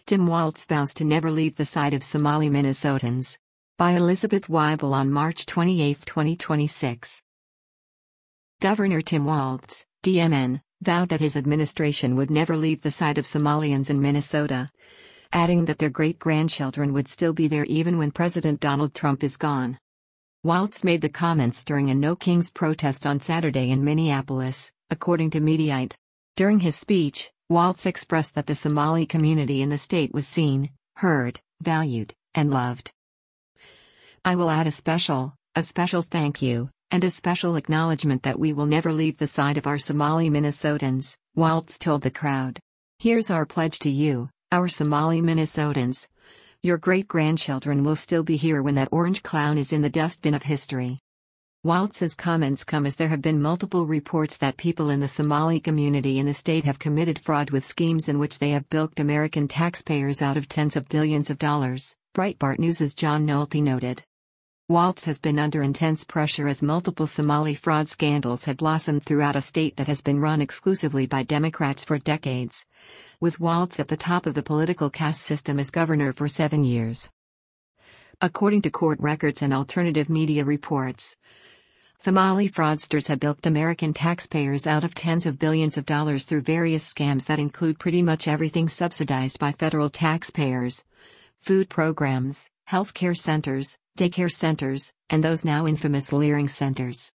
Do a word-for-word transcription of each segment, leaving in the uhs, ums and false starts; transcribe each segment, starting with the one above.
Tim Walz vows to never leave the side of Somali Minnesotans. By Elizabeth Weibel on March twenty-eighth, twenty twenty-six. Governor Tim Walz, D M N, vowed that his administration would never leave the side of Somalians in Minnesota, adding that their great-grandchildren would still be there even when President Donald Trump is gone. Walz made the comments during a No Kings protest on Saturday in Minneapolis, according to Mediaite. During his speech, Walz expressed that the Somali community in the state was seen, heard, valued, and loved. I will add a special, a special thank you, and a special acknowledgement that we will never leave the side of our Somali Minnesotans, Walz told the crowd. Here's our pledge to you, our Somali Minnesotans. Your great-grandchildren will still be here when that orange clown is in the dustbin of history. Walz's comments come as there have been multiple reports that people in the Somali community in the state have committed fraud with schemes in which they have bilked American taxpayers out of tens of billions of dollars, Breitbart News' John Nolte noted. Walz has been under intense pressure as multiple Somali fraud scandals have blossomed throughout a state that has been run exclusively by Democrats for decades, with Walz at the top of the political caste system as governor for seven years. According to court records and alternative media reports, Somali fraudsters have bilked American taxpayers out of tens of billions of dollars through various scams that include pretty much everything subsidized by federal taxpayers: food programs, healthcare centers, daycare centers, and those now infamous Leering centers.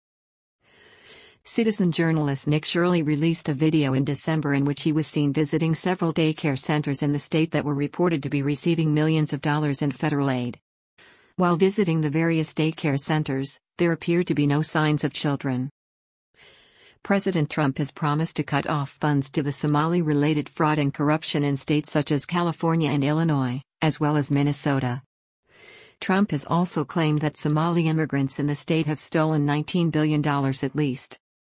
Citizen journalist Nick Shirley released a video in December in which he was seen visiting several daycare centers in the state that were reported to be receiving millions of dollars in federal aid. While visiting the various daycare centers, there appeared to be no signs of children. President Trump has promised to cut off funds to the Somali-related fraud and corruption in states such as California and Illinois, as well as Minnesota. Trump has also claimed that Somali immigrants in the state have stolen nineteen billion dollars at least.